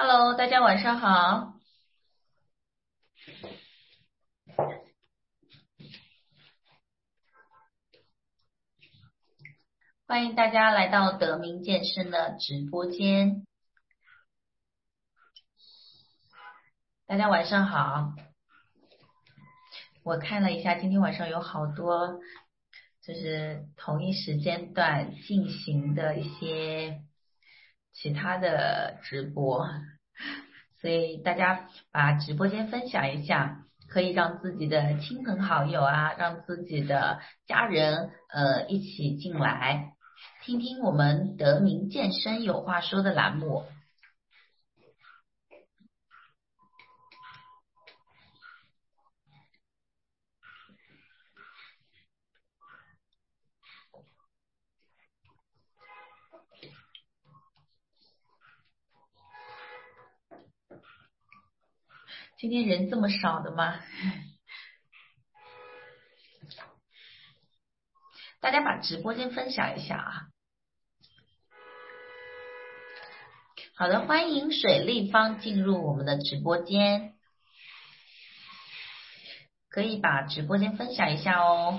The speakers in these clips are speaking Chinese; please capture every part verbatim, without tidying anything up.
Hello，大家晚上好，欢迎大家来到德明健身的直播间。大家晚上好，我看了一下，今天晚上有好多就是同一时间段进行的一些其他的直播，所以大家把直播间分享一下，可以让自己的亲朋好友啊，让自己的家人呃一起进来，听听我们德明健身有话说的栏目。今天人这么少的吗？大家把直播间分享一下啊。好的，欢迎水立方进入我们的直播间，可以把直播间分享一下哦。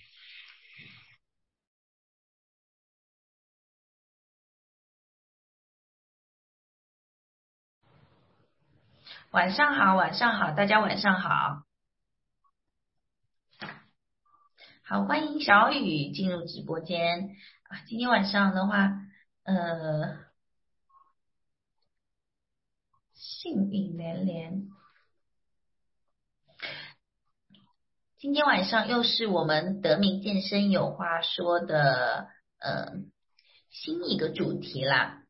晚上好，晚上好，大家晚上好。好，欢迎小雨进入直播间啊。今天晚上的话，呃，幸运连连。今天晚上又是我们德明健身有话说的呃新一个主题啦。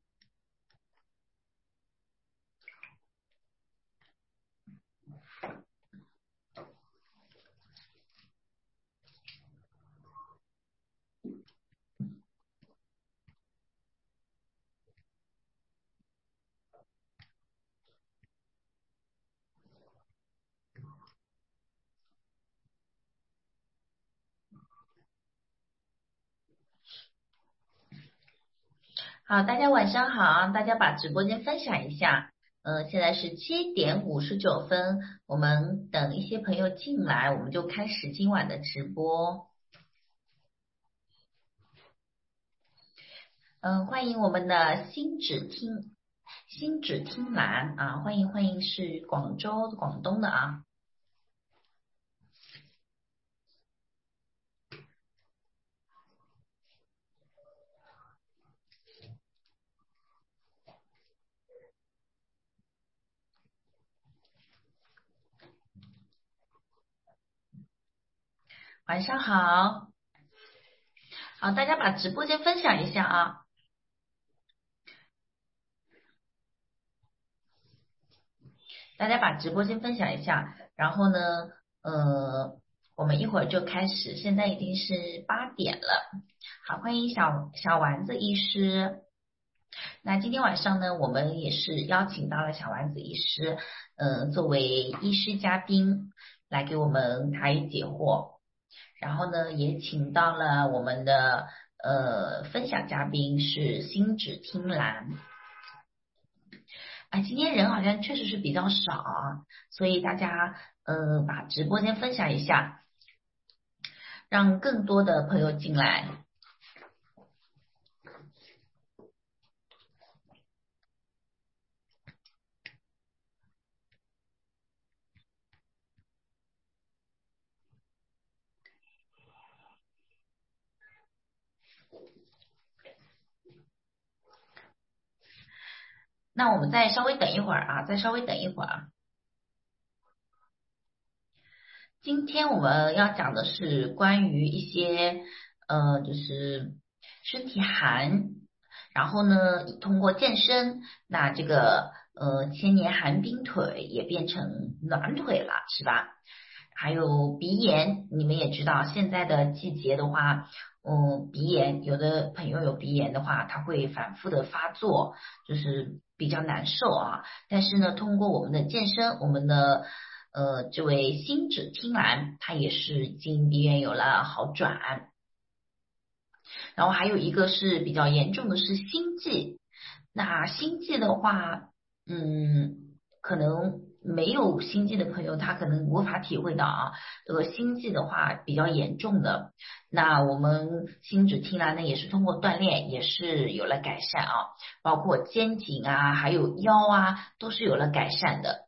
好，大家晚上好，大家把直播间分享一下。嗯、现在是七点五十九分，我们等一些朋友进来，我们就开始今晚的直播。嗯、欢迎我们的新指听新指听兰啊，欢迎欢迎，是广州广东的啊。晚上好，好，大家把直播间分享一下啊。大家把直播间分享一下，然后呢，呃，我们一会儿就开始，现在已经是八点了。好，欢迎小小丸子医师。那今天晚上呢，我们也是邀请到了小丸子医师，呃，作为医师嘉宾来给我们答疑解惑。然后呢，也请到了我们的呃分享嘉宾是心指听兰。哎，今天人好像确实是比较少啊，所以大家呃把直播间分享一下，让更多的朋友进来。那我们再稍微等一会儿啊，再稍微等一会儿。今天我们要讲的是关于一些呃，就是身体寒，然后呢，通过健身，那这个呃千年寒冰腿也变成暖腿了，是吧？还有鼻炎，你们也知道，现在的季节的话，嗯，鼻炎有的朋友有鼻炎的话，他会反复的发作，就是比较难受啊。但是呢，通过我们的健身，我们的呃这位心指听兰，他也是经鼻炎有了好转。然后还有一个是比较严重的是心悸，那心悸的话。 嗯，可能没有心悸的朋友，他可能无法体会到啊，这个心悸的话比较严重的，那我们心指听来呢，也是通过锻炼，也是有了改善啊，包括肩颈啊，还有腰啊，都是有了改善的。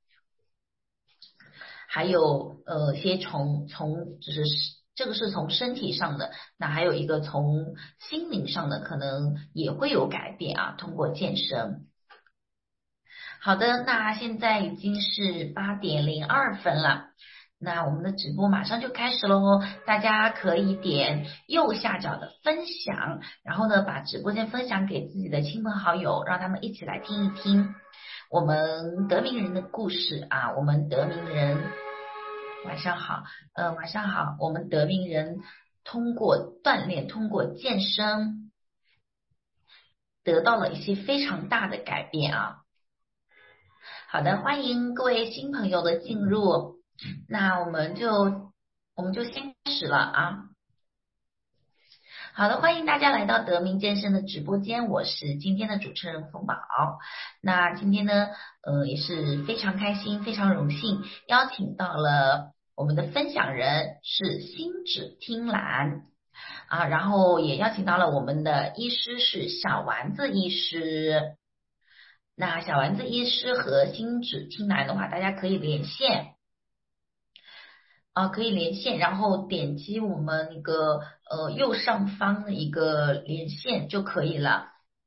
还有呃一些从从就是这个是从身体上的，那还有一个从心灵上的，可能也会有改变啊，通过健身。好的，那现在已经是八点零二分了，那我们的直播马上就开始喽，大家可以点右下角的分享，然后呢把直播间分享给自己的亲朋好友，让他们一起来听一听我们德明人的故事啊，我们德明人晚上好，呃晚上好，我们德明人通过锻炼，通过健身，得到了一些非常大的改变啊。好的，欢迎各位新朋友的进入，那我们就我们就先开始了啊。好的，欢迎大家来到德明健身的直播间，我是今天的主持人冯宝。那今天呢，呃，也是非常开心，非常荣幸，邀请到了我们的分享人是心指听兰啊，然后也邀请到了我们的医师是小丸子医师。那小丸子医师和心指听兰的话，大家可以连线。啊，可以连线，然后点击我们一个呃右上方的一个连线就可以了。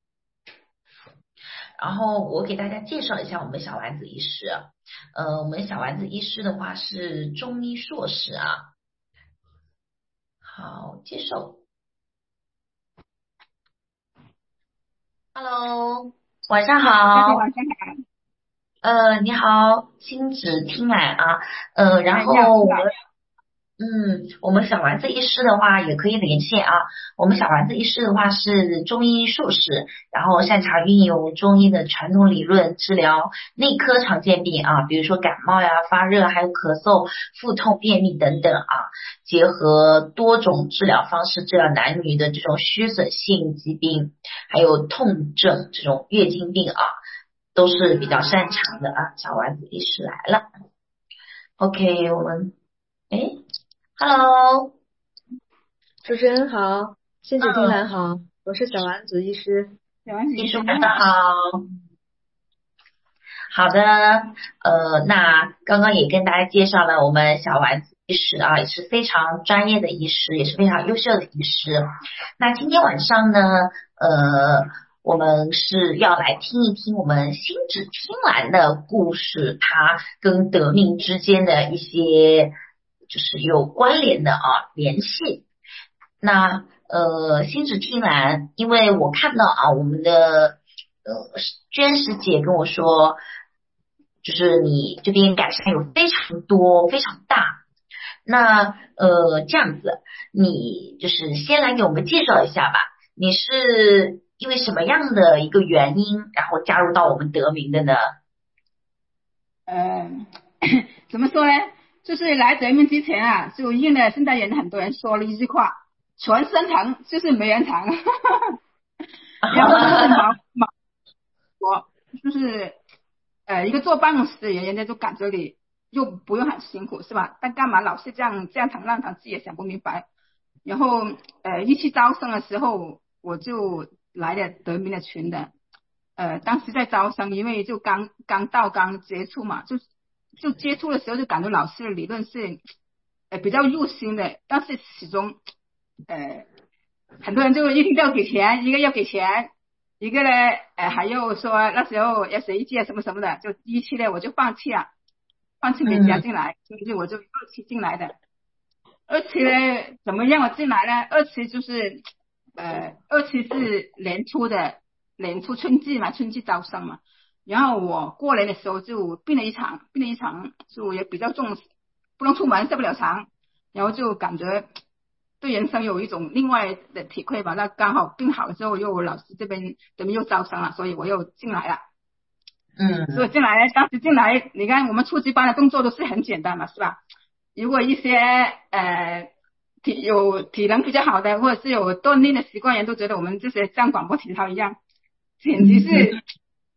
然后我给大家介绍一下我们小丸子医师，呃，我们小丸子医师的话是中医硕士啊。好，接受。Hello，晚上大家好。 晚上好。 呃，你好，心指听来啊，呃，然哎，你好，你好。 后我们嗯，我们小丸子医师的话也可以连线啊。我们小丸子医师的话是中医硕士，然后擅长运用中医的传统理论治疗内科常见病啊，比如说感冒呀、发热，还有咳嗽、腹痛、便秘等等啊，结合多种治疗方式治疗男女的这种虚损性疾病，还有痛症这种月经病啊，都是比较擅长的啊。小丸子医师来了，OK，我们诶。Hello， 主持人好，心子听嗯， 兰好，我是小丸子医师。 小王子医生，你医生晚上好。 好。好的，呃，那刚刚也跟大家介绍了我们小丸子医师啊，也是非常专业的医师，也是非常优秀的医师。那今天晚上呢，呃，我们是要来听一听我们心指听兰的故事，它跟得命之间的一些就是有关联的啊联系。那呃，心指听兰，因为我看到啊，我们的呃娟师姐跟我说，就是你这边改善有非常多，非常大。那呃这样子，你就是先来给我们介绍一下吧，你是因为什么样的一个原因，然后加入到我们德明的呢？ 呃，怎么说呢？就是来德明之前啊，就应了现代人很多人说了一句话：全身疼就是没人疼。然后就是毛毛我就是呃一个坐办公室的人，人家就感觉你又不用很辛苦是吧？但干嘛老是这样这样疼那疼，自己也想不明白。然后呃一去招生的时候，我就来了德明的群的。呃，当时在招生，因为就刚刚到刚接触嘛，就就接触的时候就感觉老师的理论是呃比较入心的，但是始终呃很多人就一听到给钱，一个要给钱，一个呢呃还有说那时候要随机啊什么什么的，就第一期呢我就放弃了，放弃没加嗯进来，所以就我就二期进来的。二期呢怎么让我进来呢？二期就是呃二期是年初的，年初春季嘛，春季招生嘛。然后我过年的时候就病了一场，病了一场就也比较重，不能出门，下不了床，然后就感觉对人生有一种另外的体会吧。那刚好病好了之后，又老师这边这边又招生了，所以我又进来了。所以嗯进来当时进来，你看我们初级班的动作都是很简单嘛，是吧？如果一些呃体有体能比较好的，或者是有锻炼的习惯人，都觉得我们这些像广播体操一样，简直是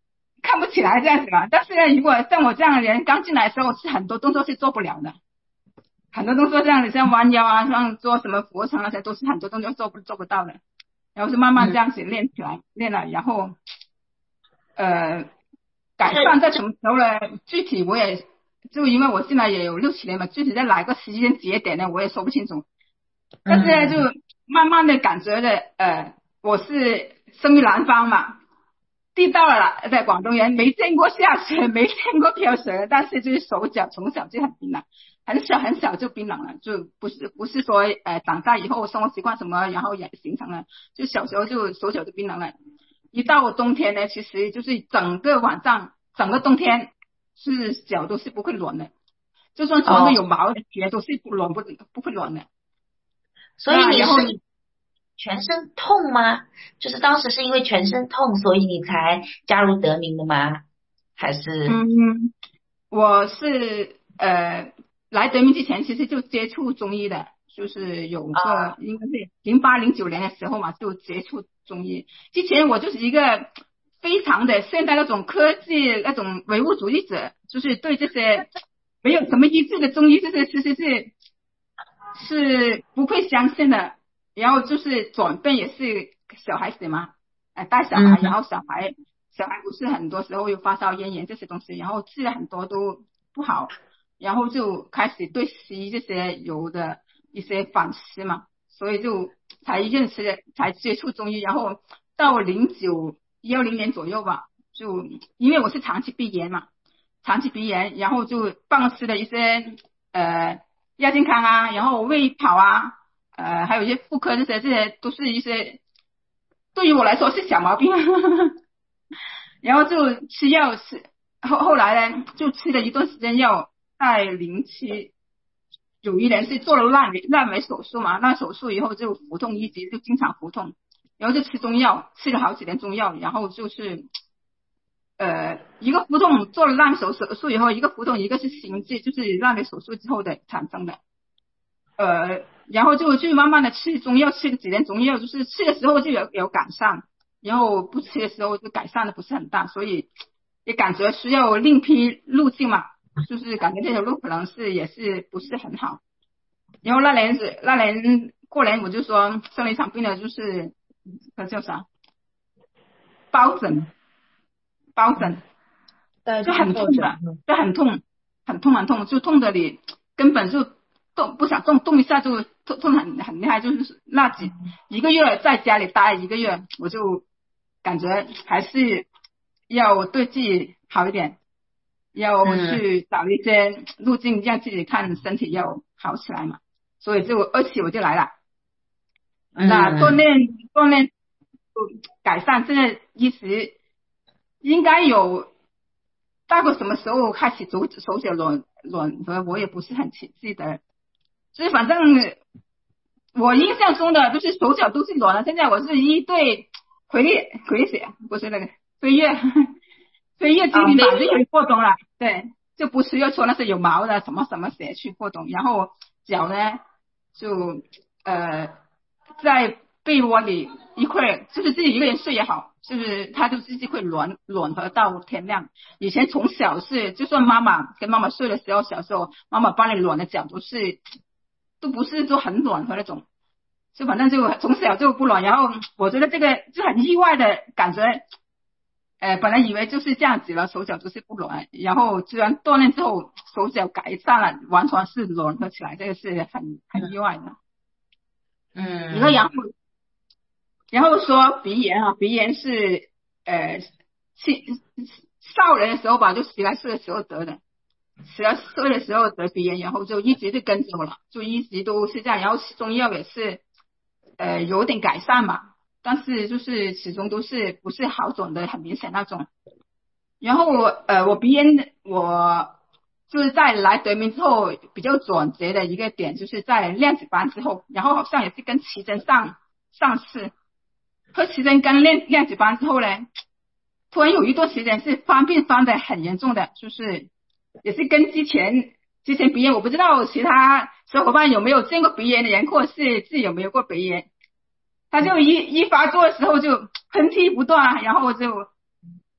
看不起来这样子嘛。但是呢，如果像我这样的人刚进来的时候，是很多动作是做不了的，很多动作这样的，像弯腰啊，像做什么俯卧撑那些，都是很多动作做不做不到的。然后是慢慢这样子练起来，嗯、练了，然后呃改善在什么时候呢？具体我也就因为我现在也有六七年嘛，具体在哪个时间节点呢，我也说不清楚。但是呢，就慢慢的感觉的，呃，我是生于南方嘛，地道了，在广东人没见过下雪，没见过飘雪，但是就是手脚从小就很冰冷，很小很小就冰冷了，就不是不是说呃长大以后生活习惯什么，然后也形成了，就小时候就手脚就冰冷了。一到冬天呢，其实就是整个晚上，整个冬天是脚都是不会暖的，就算穿着有毛的鞋都是不暖不不会暖的。 所以你是全身痛吗？就是当时是因为全身痛，所以你才加入德明的吗？还是？ 嗯，我是呃来德明之前，其实就接触中医的，就是有个、啊、应该是零八零九年的时候嘛，就接触中医。之前我就是一个非常的现代那种科技那种唯物主义者，就是对这些没有什么医治的中医，这些其实是是不会相信的。然后就是转变也是小孩子嘛，呃带小孩，然后小孩小孩不是很多时候有发烧咽炎这些东西，然后治了很多都不好，然后就开始对西医这些有的一些反思嘛，所以就才认识才接触中医。然后到零九幺零年左右吧，就因为我是长期鼻炎嘛，长期鼻炎，然后就放肆的一些呃亚健康啊，然后胃跑啊。呃，还有一些妇科这些，这些都是一些对于我来说是小毛病，然后就吃药吃，后后来呢就吃了一段时间药，在零七有一年是做了烂尾烂尾手术嘛，烂手术以后就腹痛一直就经常腹痛，然后就吃中药，吃了好几年中药，然后就是呃一个腹痛做了烂手手术以后，一个腹痛，一个是心悸，就是烂尾手术之后的产生的。呃，然后就就慢慢的吃中药，吃了几年中药，就是吃的时候就有有改善，然后不吃的时候就改善的不是很大，所以也感觉需要另辟路径嘛，就是感觉这条路可能是也是不是很好。然后那年是那年过年我就说生了一场病了，就是那叫啥包疹，包疹就很痛的，就很痛，很痛很痛，就痛的你根本就动不想动，动一下就痛痛很很厉害，就是那几一个月在家里待一个月，我就感觉还是要对自己好一点，要去找一些路径让自己看身体要好起来嘛，所以就二期我就来了。那锻炼锻炼改善，这个一直应该有大概什么时候开始手手脚软软和我也不是很记得。就是反正我印象中的就是手脚都是软的，现在我是一对回力回力血，不是那个飞跃飞跃精灵版就可以破洞了，对，就不需要说那些有毛的什么什么血去破洞。然后脚呢就呃在被窝里一块，就是自己一个人睡也好，就是他就自己会软软和到天亮。以前从小是就算妈妈跟妈妈睡的时候，小时候妈妈帮你软的脚都是都不是说很软和那种，就反正就从小就不软。然后我觉得这个就很意外的感觉，呃，本来以为就是这样子了，手脚都是不软，然后居然锻炼之后手脚改善了，完全是软和起来，这个是很很意外的。 嗯， 然后然后说鼻炎啊，鼻炎是呃是少人的时候吧，就十来岁的时候得的。十来岁的时候得鼻炎，然后就一直就跟着我了，就一直都是这样。然后吃中药也是呃有点改善嘛，但是就是始终都是不是好转的很明显那种。然后呃我鼻炎我就是在来德明之后比较转折的一个点，就是在量子班之后，然后好像也是跟奇珍上上市，和奇珍跟量量子班之后呢，突然有一段时间是翻病翻的很严重的，就是也是跟之前之前鼻炎，我不知道其他小伙伴有没有见过鼻炎的人，或是自己有没有过鼻炎。他就一一发作的时候就喷嚏不断，然后就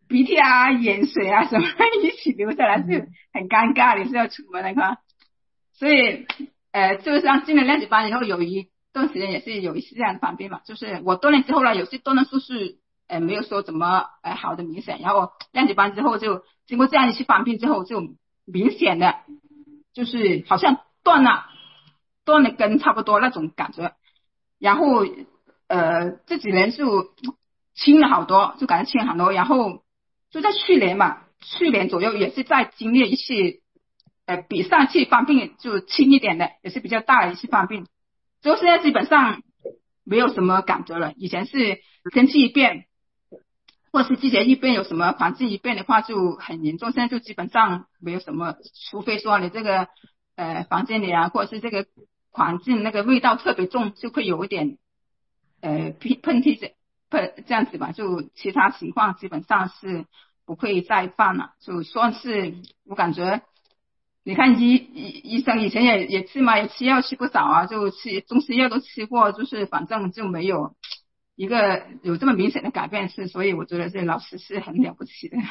鼻涕啊、眼水啊什么一起流下来，是很尴尬，你是要出门那个，所以呃，就像进了练习班以后，有一段时间也是有一些这样的反病嘛，就是我锻炼之后呢，有些锻炼术是呃没有说怎么呃好的明显，然后练习班之后就经过这样一次反病之后，就明显的就是好像断了断了根差不多那种感觉，然后呃这几年就轻了好多，就感觉轻了很多，然后就在去年嘛，去年左右也是在经历一次呃比上次犯病就轻一点的，也是比较大的一次犯病，之后现在基本上没有什么感觉了。以前是天气一变或是季节一变，有什么环境一变的话就很严重，现在就基本上没有什么，除非说你这个呃房间里啊，或者是这个环境那个味道特别重，就会有一点呃喷喷嚏这喷这样子吧，就其他情况基本上是不会再犯了，就算是我感觉。你看医医医生以前也也吃嘛，也吃药吃不少啊，就吃中西药都吃过，就是反正就没有一个有这么明显的改变，是所以我觉得这老师是很了不起的。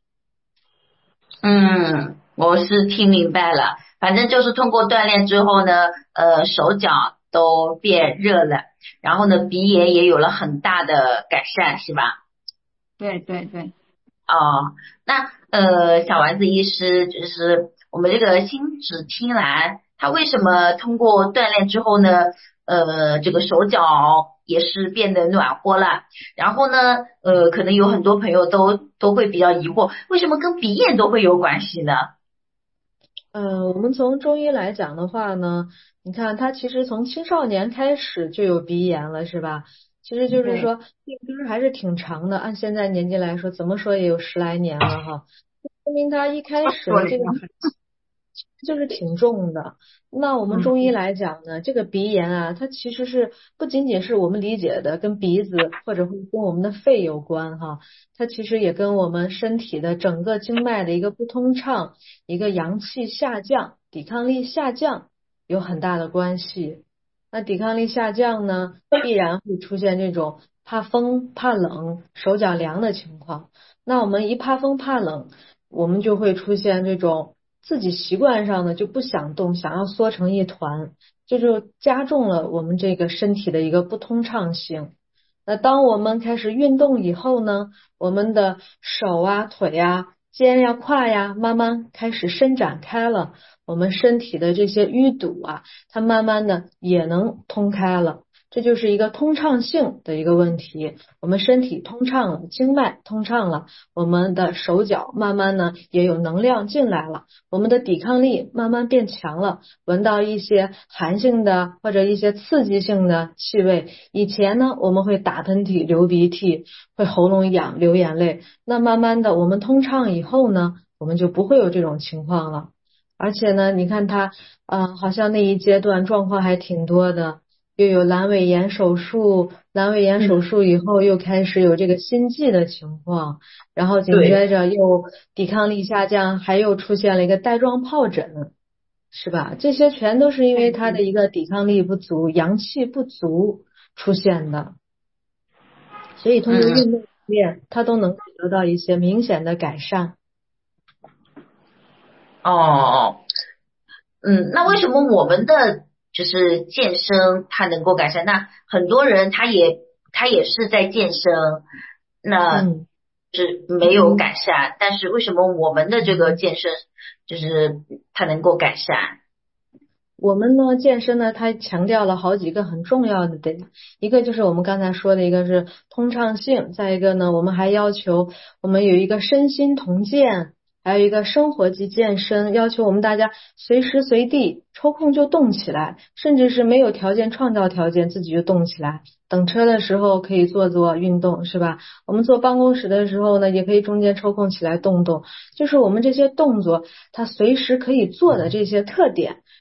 嗯，我是听明白了，反正就是通过锻炼之后呢，呃，手脚都变热了，然后呢，鼻炎也有了很大的改善，是吧？ 对对对。 哦，那呃，小丸子医师就是我们这个星指听兰，它为什么通过锻炼之后呢，呃，这个手脚也是变得暖和了？然后呢，呃，可能有很多朋友都都会比较疑惑，为什么跟鼻炎都会有关系呢？ 呃，我们从中医来讲的话呢，你看他其实从青少年开始就有鼻炎了，是吧？其实就是对。 说病根还是挺长的，按现在年纪来说，怎么说也有十来年了哈。说明他一开始的这个就是挺重的。那我们嗯。 中医来讲呢，这个鼻炎啊，它其实是不仅仅是我们理解的跟鼻子或者会跟我们的肺有关哈，它其实也跟我们身体的整个经脉的一个不通畅，一个阳气下降、抵抗力下降有很大的关系。那抵抗力下降呢，必然会出现这种怕风、怕冷、手脚凉的情况。那我们一怕风怕冷，我们就会出现这种自己习惯上的就不想动，想要缩成一团，这就加重了我们这个身体的一个不通畅性。那当我们开始运动以后呢，我们的手啊、腿啊、肩呀、胯呀，慢慢开始伸展开了，我们身体的这些淤堵啊，它慢慢的也能通开了。这就是一个通畅性的一个问题，我们身体通畅了，经脉通畅了，我们的手脚慢慢呢也有能量进来了，我们的抵抗力慢慢变强了，闻到一些寒性的或者一些刺激性的气味，以前呢我们会打喷嚏、流鼻涕，会喉咙痒、流眼泪，那慢慢的我们通畅以后呢，我们就不会有这种情况了。而且呢，你看他，呃，好像那一阶段状况还挺多的，又有阑尾炎手术，阑尾炎手嗯， 术以后又开始有这个心悸的情况，然后紧对， 接着又抵抗力下降，还又出现了一个带状疱疹，是吧？这些全都是因为他的一个抵抗力不足、阳气不足出现的，所以通过嗯， 运动练，他都能够得到一些明显的改善。 哦。嗯，那为什么我们的就是健身它能够改善？那很多人他也他也是在健身，那嗯。 是没有改善，但是为什么我们的这个健身就是它能够改善？ 我们呢，健身呢，它强调了好几个很重要的点，一个就是我们刚才说的一个是通畅性，再一个呢，我们还要求我们有一个身心同健，还有一个生活级健身，要求我们大家随时随地抽空就动起来，甚至是没有条件创造条件自己就动起来。等车的时候可以做做运动，是吧？我们坐办公室的时候呢，也可以中间抽空起来动动。就是我们这些动作，它随时可以做的这些特点。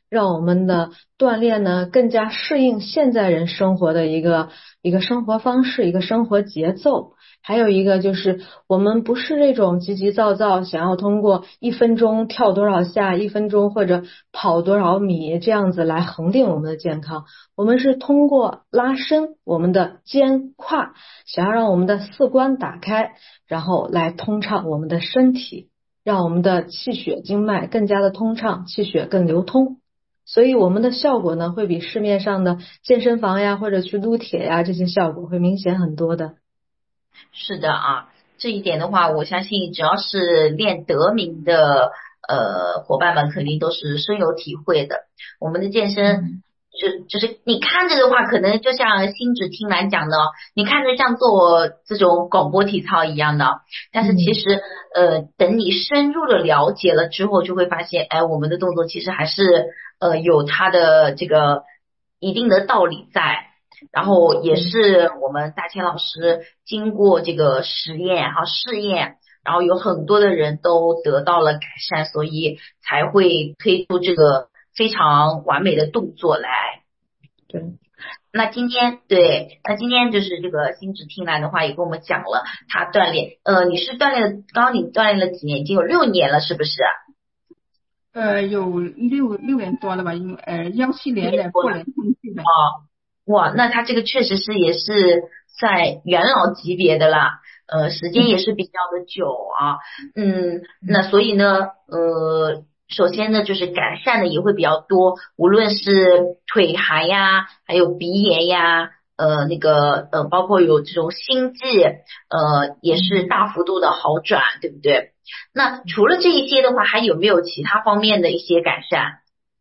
让我们的锻炼呢更加适应现在人生活的一个一个生活方式，一个生活节奏。还有一个就是我们不是那种急急躁躁想要通过一分钟跳多少下，一分钟或者跑多少米这样子来恒定我们的健康，我们是通过拉伸我们的肩胯，想要让我们的四关打开，然后来通畅我们的身体，让我们的气血经脉更加的通畅，气血更流通。所以我们的效果呢会比市面上的健身房呀或者去撸铁呀这些效果会明显很多的。 是的啊，这一点的话，我相信只要是练德明的呃伙伴们，肯定都是深有体会的。我们的健身就就是你看着的话，可能就像心指听兰讲的，你看着像做这种广播体操一样的，但是其实呃等你深入的了解了之后，就会发现，哎，我们的动作其实还是呃有它的这个一定的道理在。然后也是我们大千老师经过这个实验哈试验，然后有很多的人都得到了改善，所以才会推出这个非常完美的动作来。 对， 那今天对，那今天就是这个心指听兰的话也跟我们讲了，他锻炼，呃，你是锻炼了，刚刚你锻炼了几年？已经有六年了，是不是？ 呃，有六六年多了吧，因为呃幺七年的过年进去的。 哦，哇，那他这个确实是也是在元老级别的啦，呃，时间也是比较的久啊，嗯，那所以呢，呃，首先呢就是改善的也会比较多，无论是腿寒呀，还有鼻炎呀，呃，那个呃，包括有这种心悸，呃，也是大幅度的好转，对不对？那除了这一些的话，还有没有其他方面的一些改善？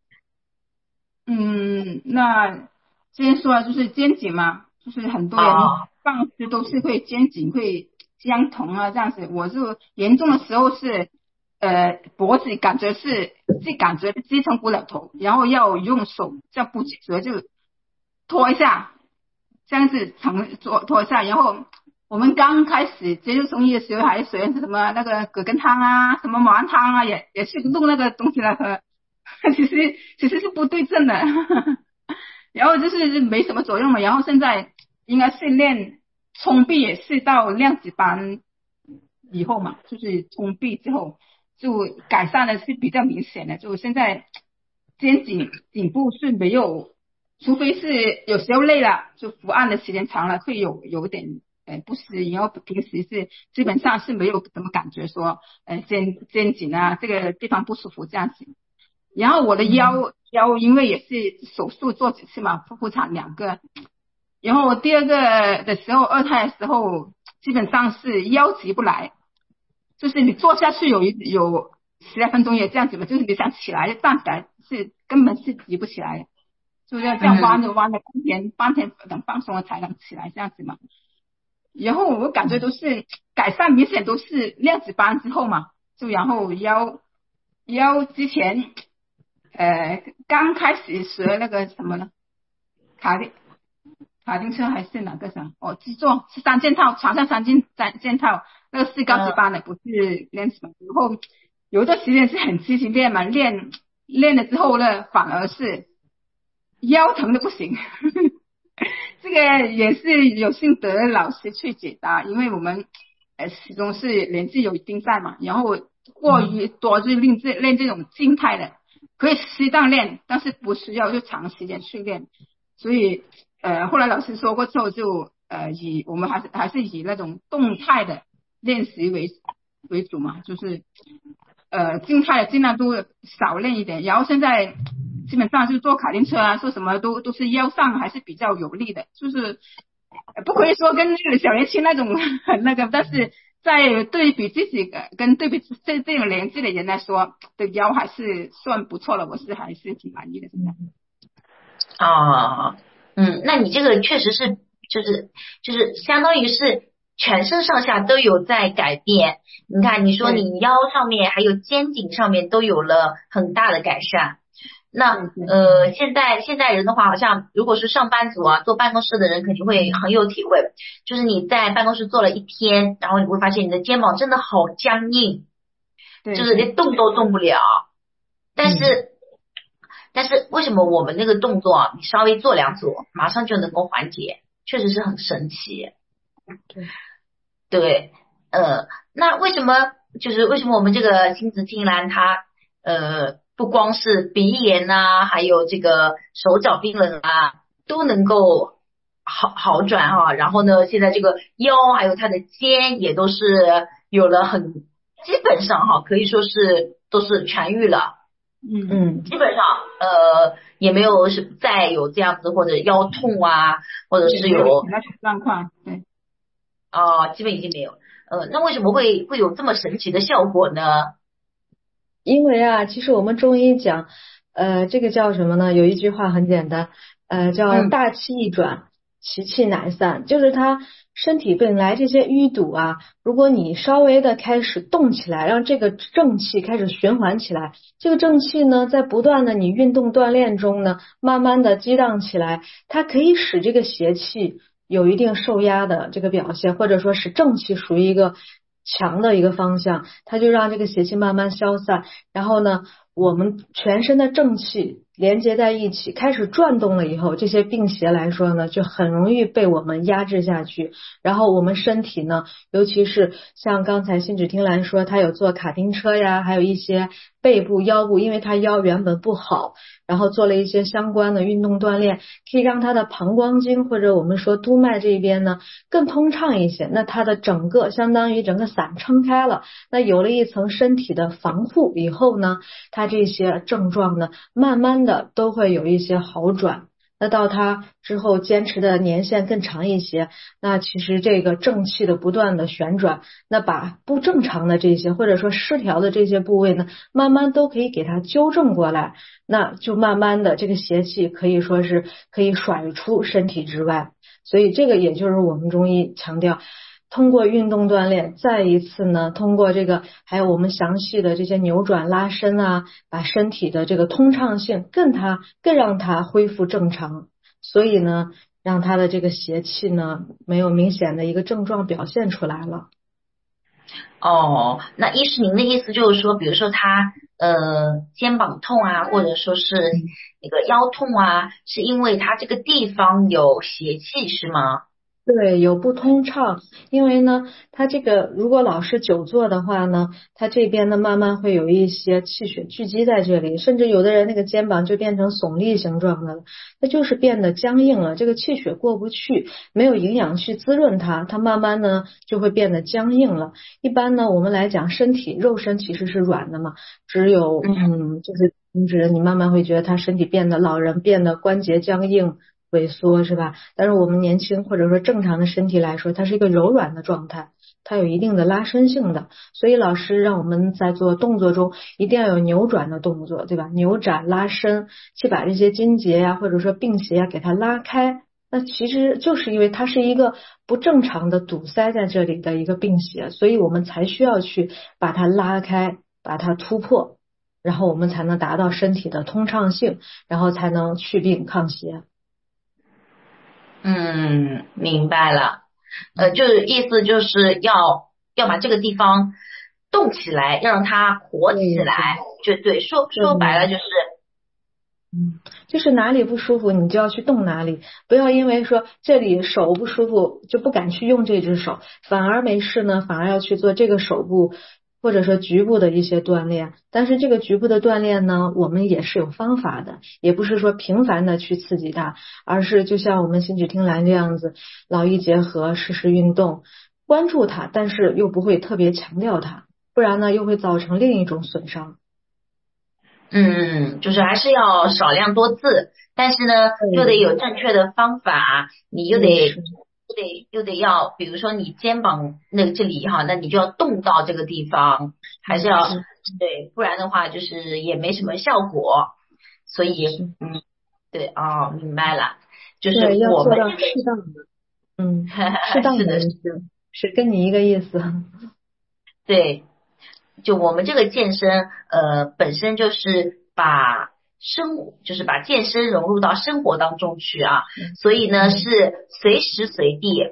嗯，那之前说了就是肩颈嘛，就是很多人啊， 放肆都是会肩颈会僵疼啊这样子。我就严重的时候是呃脖子感觉是自己感觉支撑不了头，然后要用手这样不解决就拖一下，这样子疼拖拖一下。然后我们刚开始接触中医的时候，还学什么那个葛根汤啊，什么马鞍汤啊，也也是弄那个东西来喝。其实其实是不对症的，然后就是没什么作用嘛。然后现在应该是练冲臂，也是到量子班以后嘛，就是冲臂之后就改善的是比较明显的。就现在肩颈颈部是没有，除非是有时候累了，就伏案的时间长了会有有点呃不适应，然后平时是基本上是没有什么感觉说呃肩肩颈啊这个地方不舒服这样子。然后我的腰腰因为也是手术做几次嘛，剖腹产两个，然后第二个的时候二胎的时候基本上是腰起不来，就是你坐下去有一有十来分钟也这样子嘛，就是你想起来站起来是根本是提不起来，就要这样弯着弯着半天半天等放松了才能起来这样子嘛。然后我感觉都是改善明显都是量子班之后嘛，就然后腰腰之前呃刚开始学那个什么呢，卡丁卡丁车还是哪个啥哦，制作是三件套，床上三件三件套，那个是高级班的，不是练什么。然后有一段时间是很积极练嘛，练练了之后呢，反而是腰疼的不行。这个也是有幸得老师去解答，因为我们呃始终是年纪有一定在嘛，然后过于多就练这练这种静态的，可以适当练，但是不需要就长时间去练。所以呃后来老师说过之后就呃以我们还是还是以那种动态的练习为为主嘛，就是呃静态的尽量都少练一点，然后现在基本上是坐卡丁车啊，做什么都都是腰上还是比较有力的，就是不可以说跟那个小年轻那种很那个，但是在对比自己跟对比这这种年纪的人来说，的腰还是算不错了，我是还是挺满意的现在。 啊，嗯，那你这个确实是，就是就是相当于是全身上下都有在改变。你看，你说你腰上面还有肩颈上面都有了很大的改善。那呃，现在现在人的话，好像如果是上班族啊，坐办公室的人肯定会很有体会。就是你在办公室坐了一天，然后你会发现你的肩膀真的好僵硬，就是连动都动不了。但是但是为什么我们那个动作啊，你稍微做两组，马上就能够缓解，确实是很神奇。 对， 对，呃，那为什么就是为什么我们这个亲子听兰它呃不光是鼻炎呐、还有这个手脚冰冷啊，都能够好好转哈、然后呢，现在这个腰还有它的肩也都是有了很基本上哈、可以说是都是痊愈了。 嗯， 嗯， 基本上呃也没有是再有这样子或者腰痛啊，或者也没有是有其他状况，对。 啊、基本已经没有。呃，那为什么会会有这么神奇的效果呢？ 因为啊，其实我们中医讲，呃，这个叫什么呢？有一句话很简单，呃，叫嗯大气一转，其气乃散，就是他身体本来这些淤堵啊，如果你稍微的开始动起来，让这个正气开始循环起来，这个正气呢，在不断的你运动锻炼中呢，慢慢的激荡起来，它可以使这个邪气有一定受压的这个表现，或者说使正气属于一个强的一个方向，它就让这个邪气慢慢消散，然后呢，我们全身的正气连接在一起，开始转动了以后，这些病邪来说呢，就很容易被我们压制下去。然后我们身体呢，尤其是像刚才辛芷听兰说，她有坐卡丁车呀，还有一些背部、腰部，因为她腰原本不好，然后做了一些相关的运动锻炼，可以让她的膀胱经或者我们说督脉这一边呢更通畅一些。那她的整个相当于整个伞撑开了，那有了一层身体的防护以后呢，她这些症状呢，慢慢的都会有一些好转。那到它之后坚持的年限更长一些，那其实这个正气的不断的旋转，那把不正常的这些或者说失调的这些部位呢，慢慢都可以给它纠正过来，那就慢慢的这个邪气可以说是可以甩出身体之外。所以这个也就是我们中医强调，通过运动锻炼，再一次呢，通过这个还有我们详细的这些扭转拉伸啊，把身体的这个通畅性更它更让它恢复正常，所以呢，让它的这个邪气呢没有明显的一个症状表现出来了。 哦，那医师您的意思就是说，比如说他呃肩膀痛啊，或者说是那个腰痛啊，是因为他这个地方有邪气是吗？ 对，有不通畅，因为呢，它这个如果老是久坐的话呢，它这边呢慢慢会有一些气血聚集在这里，甚至有的人那个肩膀就变成耸立形状的了，它就是变得僵硬了，这个气血过不去，没有营养去滋润它，它慢慢呢就会变得僵硬了。一般呢，我们来讲，身体肉身其实是软的嘛，只有嗯嗯，就是指人你慢慢会觉得他身体变得老人变得关节僵硬。萎缩是吧？但是我们年轻或者说正常的身体来说，它是一个柔软的状态，它有一定的拉伸性的。所以老师让我们在做动作中一定要有扭转的动作，对吧？扭转拉伸，去把这些筋结呀、或者说病邪呀给它拉开。那其实就是因为它是一个不正常的堵塞在这里的一个病邪，所以我们才需要去把它拉开，把它突破，然后我们才能达到身体的通畅性，然后才能去病抗邪。 嗯，明白了。呃，就是意思就是要要把这个地方动起来，要让它活起对对来。就对，说说白了对， 就是， 嗯，就是哪里不舒服，你就要去动哪里，不要因为说这里手不舒服就不敢去用这只手，反而没事呢，反而要去做这个手部或者说局部的一些锻炼。但是这个局部的锻炼呢，我们也是有方法的，也不是说频繁的去刺激它，而是就像我们心指听兰这样子，劳逸结合，适时运动，关注它，但是又不会特别强调它，不然呢又会造成另一种损伤。 嗯，就是还是要少量多次，但是呢，又得对， 有正确的方法，你又得对，是， 又得又得要，比如说你肩膀那个这里哈，那你就要动到这个地方，还是要是是对，不然的话就是也没什么效果。所以， 是。 嗯，对，哦，明白了，就是对，要我们做到适当的，嗯，适当是的， 的就是是跟你一个意思。 对，就我们这个健身，呃，本身就是把生，就是把健身融入到生活当中去啊，所以呢嗯， 是随时随地，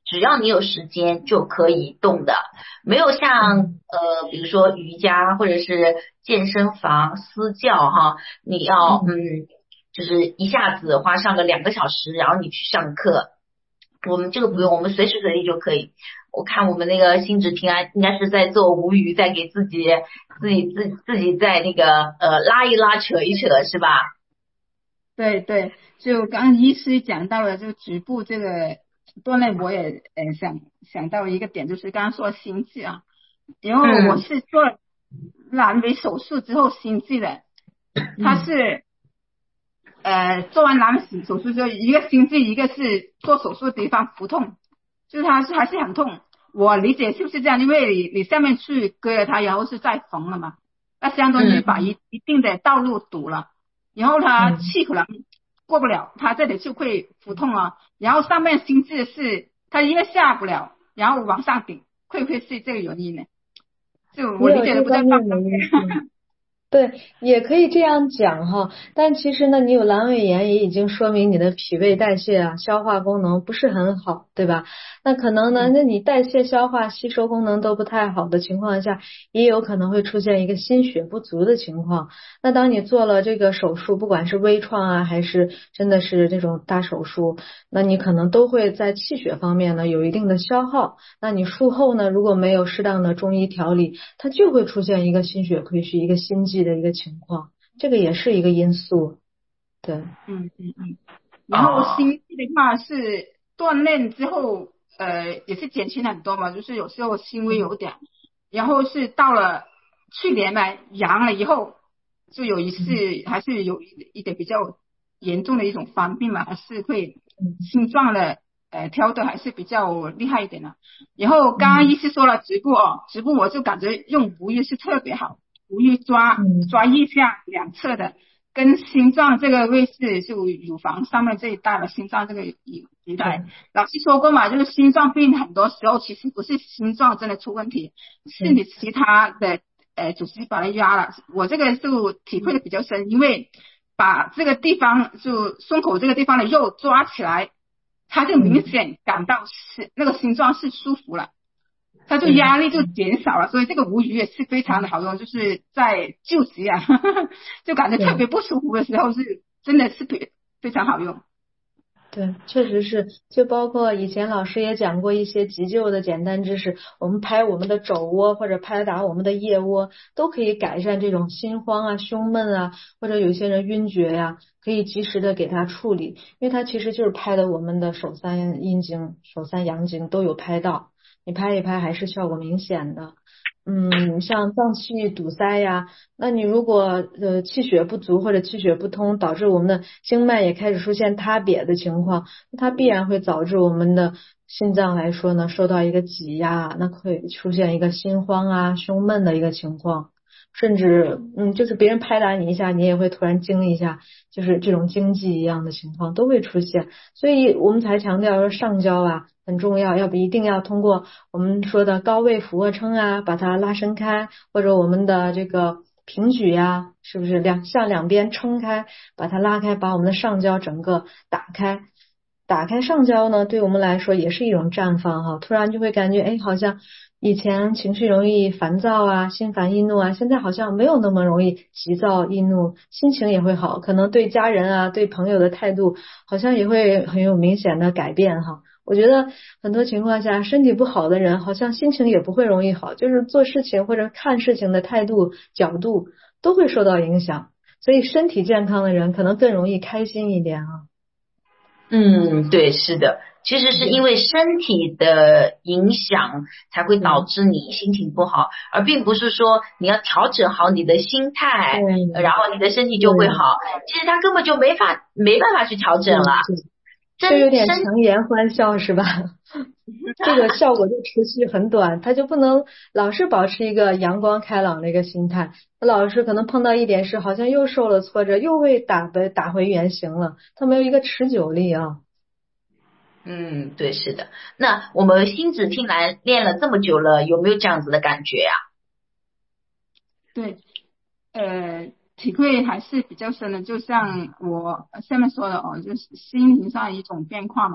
只要你有时间就可以动的，没有像呃比如说瑜伽或者是健身房私教哈，你要嗯就是一下子花上个两个小时，然后你去上课。我们这个不用，我们随时随地就可以。我看我们那个心智平安应该是在做无语，在给自己自己自自己在那个呃拉一拉扯一扯是吧？ 对对，就刚刚医师讲到了就局部这个锻炼，我也呃想想到一个点，就是刚刚说心悸啊，然后我嗯是做阑尾手术之后心悸的，它嗯是呃做完阑尾手术之后，一个心悸，一个是做手术的地方不痛，就是它是还是很痛。我理解是不是这样？因为你你下面去割了它，然后是再缝了嘛，那相当于嗯把一一定的道路堵了。然后他嗯。 气可能过不了，他这里就会腹痛啊。然后上面心悸是他因为下不了，然后往上顶，会不会是这个原因呢？就我也理解的不太有这方面的因素。对，也可以这样讲哈，但其实呢，你有阑尾炎也已经说明你的脾胃代谢啊、消化功能不是很好，对吧？那可能呢， 嗯那你代谢、消化、吸收功能都不太好的情况下，也有可能会出现一个心血不足的情况。那当你做了这个手术，不管是微创啊，还是真的是这种大手术，那你可能都会在气血方面呢有一定的消耗。那你术后呢，如果没有适当的中医调理，它就会出现一个心血亏虚、一个心悸的一个情况，这个也是一个因素。对， 嗯嗯嗯。然后哦心悸的话是锻炼之后，呃，也是减轻很多嘛，就是有时候轻微有点，然后是到了去年嘛阳了以后，就有一次还是有一一点比较严重的一种犯病嘛，还是会嗯心脏的呃跳的还是比较厉害一点的。然后刚刚嗯医师说了局部哦，局部我就感觉用无浴是特别好，无浴抓嗯， 抓腋下两侧的。跟心脏这个位置，就乳房上面这一带的心脏这个一一带， 对老师说过嘛，就是心脏病很多时候其实不是心脏真的出问题，是对， 你其他的呃组织把它压了。我这个就体会的比较深，因为把这个地方就胸口这个地方的肉抓起来，它就明嗯显感到是那个心脏是舒服了。它就对。 压力就减少了，所以这个无鱼也是非常的好用，就是在救急啊，就感觉特对别不舒服的时候是真的是非非常好用。 对，确实是，就包括以前老师也讲过一些急救的简单知识，我们拍我们的肘窝或者拍打我们的腋窝，都可以改善这种心慌啊、胸闷啊，或者有些人晕厥呀、可以及时的给它处理，因为它其实就是拍的我们的手三阴经、手三阳经都有拍到，你拍一拍还是效果明显的。嗯，像脏器堵塞呀，那你如果呃气血不足或者气血不通，导致我们的经脉也开始出现塌瘪的情况，它必然会导致我们的心脏来说呢受到一个挤压，那会出现一个心慌啊、胸闷的一个情况，甚至嗯就是别人拍打你一下，你也会突然惊一下，就是这种惊悸一样的情况都会出现，所以我们才强调说上焦啊。很重要，要不一定要通过我们说的高位俯卧撑啊，把它拉伸开，或者我们的这个平举呀，是不是两向两边撑开，把它拉开，把我们的上焦整个打开。打开上焦呢，对我们来说也是一种绽放哈，突然就会感觉，哎，好像以前情绪容易烦躁啊，心烦易怒啊，现在好像没有那么容易急躁易怒，心情也会好，可能对家人啊，对朋友的态度好像也会很有明显的改变哈。我觉得很多情况下，身体不好的人好像心情也不会容易好，就是做事情或者看事情的态度、角度都会受到影响。所以身体健康的人可能更容易开心一点啊。 嗯，对，是的，其实是因为身体的影响才会导对致你心情不好，而并不是说你要调整好你的心态，呃然对后你的身体就会对好。其实他根本就没法没办法去调整了， 对对，就有点身身强颜欢笑是吧？这个效果就持续很短，他就不能老是保持一个阳光开朗的一个心态，他老是可能碰到一点事，好像又受了挫折，又会打回打回原形了，他没有一个持久力啊。 嗯，对，是的。那我们心子听来练了这么久了，有没有这样子的感觉呀？ 对，呃，体会还是比较深的，就像我下面说的哦，就是心灵上一种变化嘛。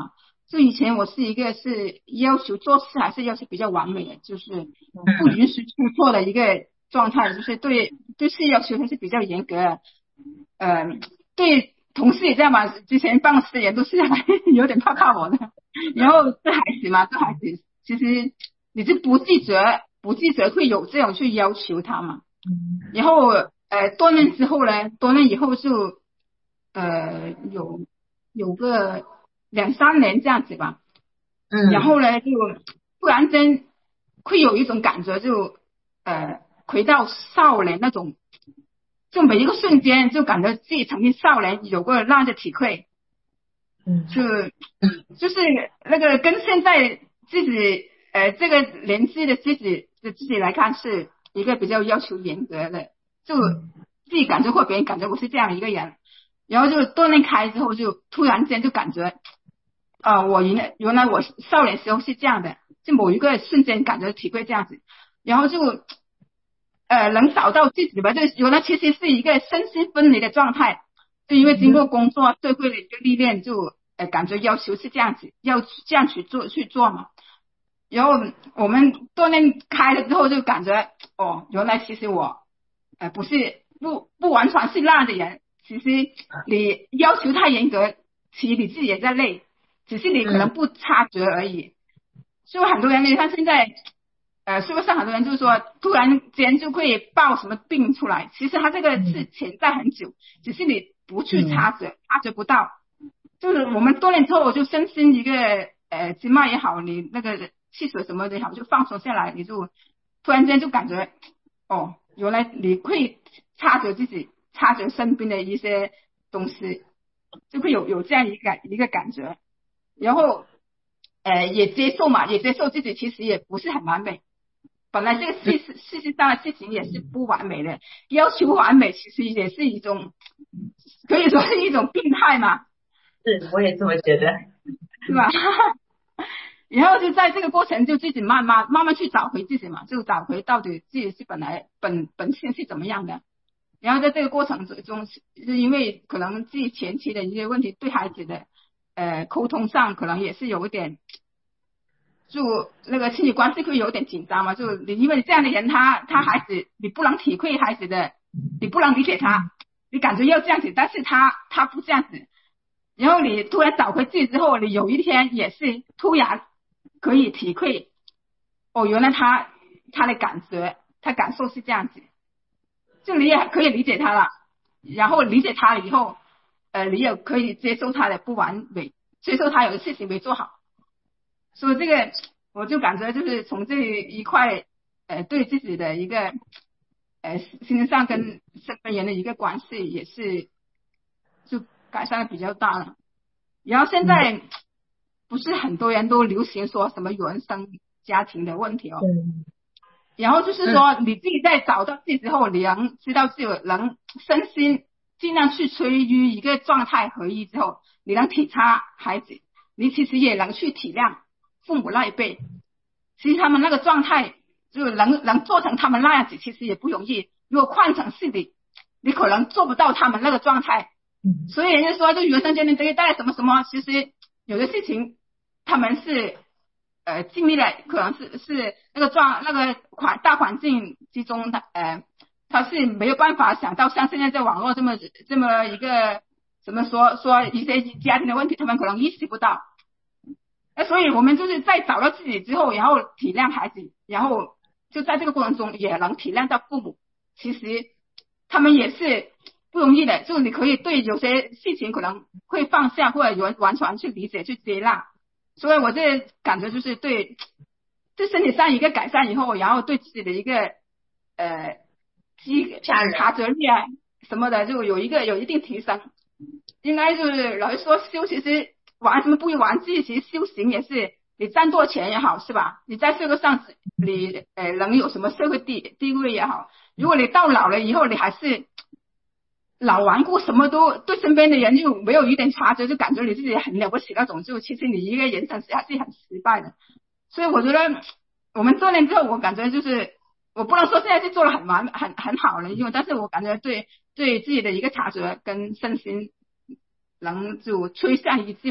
就以前我是一个是要求做事还是要求比较完美的，就是不允许出错的一个状态，就是对对事要求还是比较严格的，呃，对同事也这样吧，之前办公室的人都是有点怕怕我的。然后对孩子嘛，对孩子其实你是不记责不记责会有这种去要求他嘛。然后呃多年之后呢，多年以后就呃有有个两三年这样子吧。 嗯， 然后呢就突然间会有一种感觉，就呃回到少年那种，就每一个瞬间就感觉自己曾经少年有过那样的体会。 嗯， 就就是那个跟现在自己呃这个年纪的自己的自己来看，是一个比较要求严格的，就自己感觉或别人感觉我是这样一个人。然后就锻炼开之后，就突然间就感觉啊、呃，我原来原来我少年时候是这样的，就某一个瞬间感觉体会这样子。然后就呃能找到自己吧，就原来其实是一个身心分离的状态。就因为经过工作社会的一个历练，就呃感觉要求是这样子，要这样去做去做嘛。然后我们锻炼开了之后，就感觉哦，原来其实我呃不是不不完全是那样的人。其实你要求太严格，其实你自己也在累，只是你可能不察觉而已。所以很多人你看现在呃社会上很多人就是说突然间就会爆什么病出来，其实他这个是潜在很久，只是你不去察觉，察觉不到。就是我们锻炼之后，就身心一个呃经脉也好，你那个气血什么的也好，就放松下来，你就突然间就感觉哦，原来你会察觉自己，察觉身边的一些东西，就会有有这样一个一个感觉。然后呃也接受嘛，也接受自己其实也不是很完美。本来这个世世世界上的事情也是不完美的，要求完美其实也是一种，可以说是一种病态嘛。 是，我也这么觉得， 是吧？然后就在这个过程就自己慢慢慢慢去找回自己嘛，就找回到底自己是本来本本性是怎么样的。然后在这个过程中，是因为可能自己前期的一些问题，对孩子的呃沟通上可能也是有一点，就那个亲子关系会有点紧张嘛。就你因为这样的人，他他孩子你不能体会孩子的，你不能理解他，你感觉要这样子，但是他他不这样子。然后你突然找回自己之后，你有一天也是突然可以体会，哦，原来他他的感觉，他感受是这样子，就你也可以理解他了。然后理解他了以后，呃，你也可以接受他的不完美，接受他有的事情没做好。所以这个我就感觉就是从这一块，呃，对自己的一个呃心理上跟身边人的一个关系也是就改善的比较大了。然后现在不是很多人都流行说什么原生家庭的问题哦，然后就是说你自己在找到自己之后，你能知道自己能身心尽量去趋于一个状态合一之后，你能体察孩子，你其实也能去体谅父母那一辈，其实他们那个状态就能能做成他们那样子，其实也不容易。如果换成是你，你可能做不到他们那个状态。所以人家说就原生家庭这一代什么什么，其实有的事情他们是呃经历了，可能是是那个状那个环大环境之中的呃他是没有办法想到像现在在网络这么这么一个怎么说说一些家庭的问题，他们可能意识不到。那所以我们就是在找到自己之后，然后体谅孩子，然后就在这个过程中也能体谅到父母，其实他们也是不容易的。就你可以对有些事情可能会放下，或者完完全去理解去接纳。所以我这感觉就是对对身体上一个改善以后，然后对自己的一个呃机察觉力啊什么的就有一个有一定提升。应该就是老师说修，其实玩什么不玩自己，其实修行也是你赚多钱也好，是吧？你在社会上你呃能有什么社会地地位也好，如果你到老了以后你还是老顽固，什么都对身边的人就没有一点察觉，就感觉你自己很了不起那种，就其实你一个人生还是很失败的。所以我觉得我们锻炼之后，我感觉就是我不能说现在是做了很完很很好了，因为但是我感觉对对自己的一个察觉跟身心能就趋向一致嘛，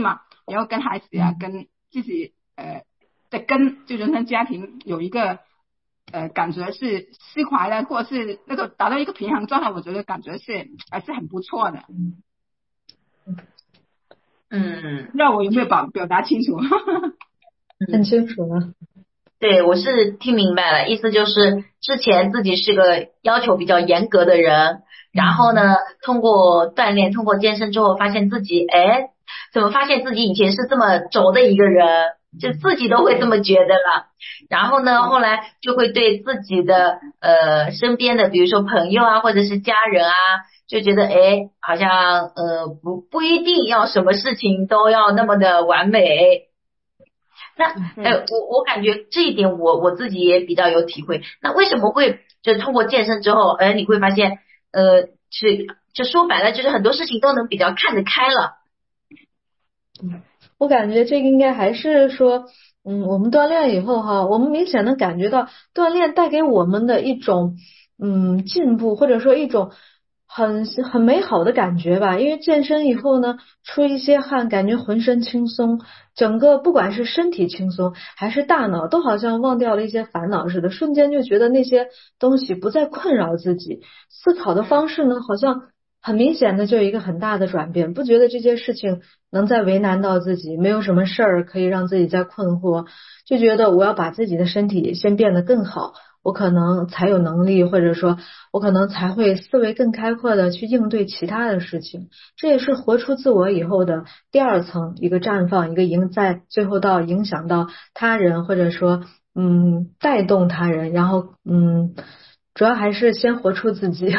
然后跟孩子啊，跟自己呃的根，就人生家庭有一个呃感觉是释怀了，或者是那个达到一个平衡状态，我觉得感觉是还是很不错的。 嗯， 不知道我有没有表表达清楚？ 很清楚了。 对，我是听明白了，意思就是之前自己是个要求比较严格的人，然后呢，通过锻炼，通过健身之后，发现自己，哎，怎么发现自己以前是这么轴的一个人，就自己都会这么觉得了。然后呢，后来就会对自己的呃身边的，比如说朋友啊，或者是家人啊，就觉得，哎，好像呃不不一定要什么事情都要那么的完美。那哎，我我感觉这一点我我自己也比较有体会。那为什么会就通过健身之后，哎，你会发现，呃，是就说白了，就是很多事情都能比较看得开了。 我感觉这个应该还是说，嗯，我们锻炼以后哈，我们明显能感觉到锻炼带给我们的一种嗯进步，或者说一种很很美好的感觉吧。因为健身以后呢，出一些汗，感觉浑身轻松，整个不管是身体轻松，还是大脑，都好像忘掉了一些烦恼似的，瞬间就觉得那些东西不再困扰自己，思考的方式呢，好像很明显的就有一个很大的转变，不觉得这些事情能再为难到自己，没有什么事儿可以让自己再困惑，就觉得我要把自己的身体先变得更好，我可能才有能力，或者说我可能才会思维更开阔的去应对其他的事情。这也是活出自我以后的第二层一个绽放，一个影在最后到影响到他人，或者说嗯带动他人，然后嗯主要还是先活出自己。